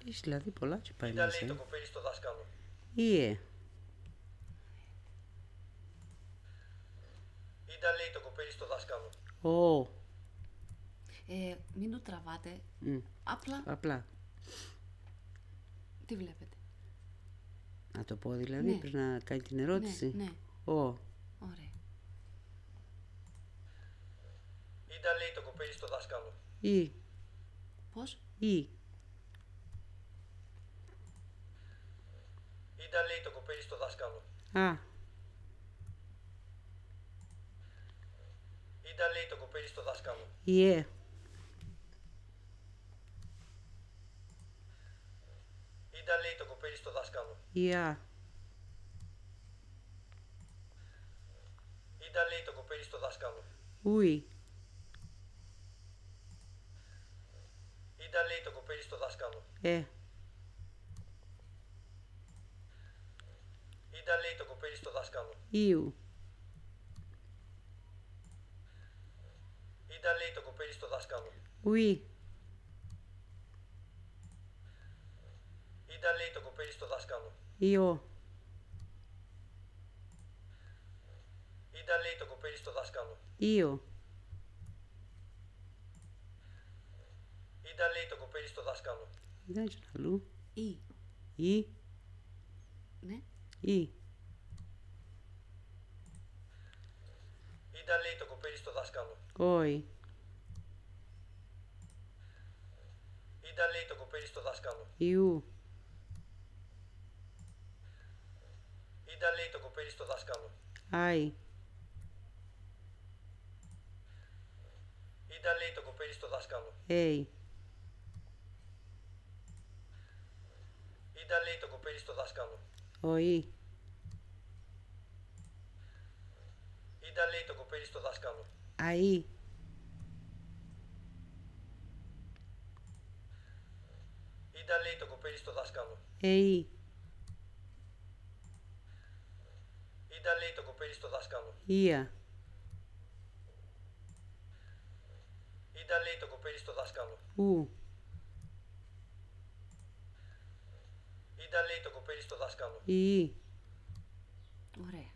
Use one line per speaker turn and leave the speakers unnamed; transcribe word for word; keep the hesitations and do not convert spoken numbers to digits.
Έχει δηλαδή πολλά και πάει
Ήταν
μέσα.
λέει το
ε.
κοπέλι στο δάσκαλο.
Ιε.
Ήταν λέει το κοπέλι στο δάσκαλο.
Ω.
Ε, μην το τραβάτε.
Μμ.
Απλά
Απλά.
τι βλέπετε.
Να το πω δηλαδή,
Ναι.
πρέπει να κάνει την ερώτηση.
Ναι, ναι.
Ω.
Ωραία.
Ήταν λέει το κοπέλι στο δάσκαλο.
Ή.
Πώς?
Ή.
Ήταν λέει το κοπέλι στο δάσκαλο.
Α.
Ήταν λέει το κοπέλι στο δάσκαλο.
Ιε.
Ήταν λέει το κοπέλι στο δάσκαλο.
Ια.
Ήταν λέει το κοπέλι στο δάσκαλο.
Ουι.
Ήταν λέει το κοπέλι στο δάσκαλο.
Ε.
Ήταν λέει το κοπέλι στο δάσκαλο.
Ιου.
Ήταν λέει το κοπέλι στο δάσκαλο.
Ουι.
Ήταν λέει το κοπέλι στο δάσκαλο.
Ιω.
Ήταν λέει το κοπέλι στο δάσκαλο.
Ιω.
Ήταν λέει το κοπέλι στο δάσκαλο.
Ήταν και αλλού.
Ή.
Ή.
Ναι.
Ή.
Ήταν λέει το κοπέλι στο δάσκαλο.
Όι.
Ήταν λέει το κοπέλι στο δάσκαλο.
Ιου.
Ήταν λέει το κοπέλι στο δάσκαλο.
Άι.
Ήταν λέει το κοπέλι στο δάσκαλο.
Έι.
Ήταν λέει το κοπέλι στο δάσκαλο.
Οί.
Ήταν λέει το κοπέλι στο δάσκαλο.
Αΐ.
Ήταν λέει το κοπέλι στο δάσκαλο.
Εΐ.
Ήταν λέει το κοπέλι στο δάσκαλο.
Ία.
Ήταν λέει το κοπέλι στο δάσκαλο.
Ου.
Ήταν λέει το κοπέλι στο δάσκαλο.
Ι.
Ωραία.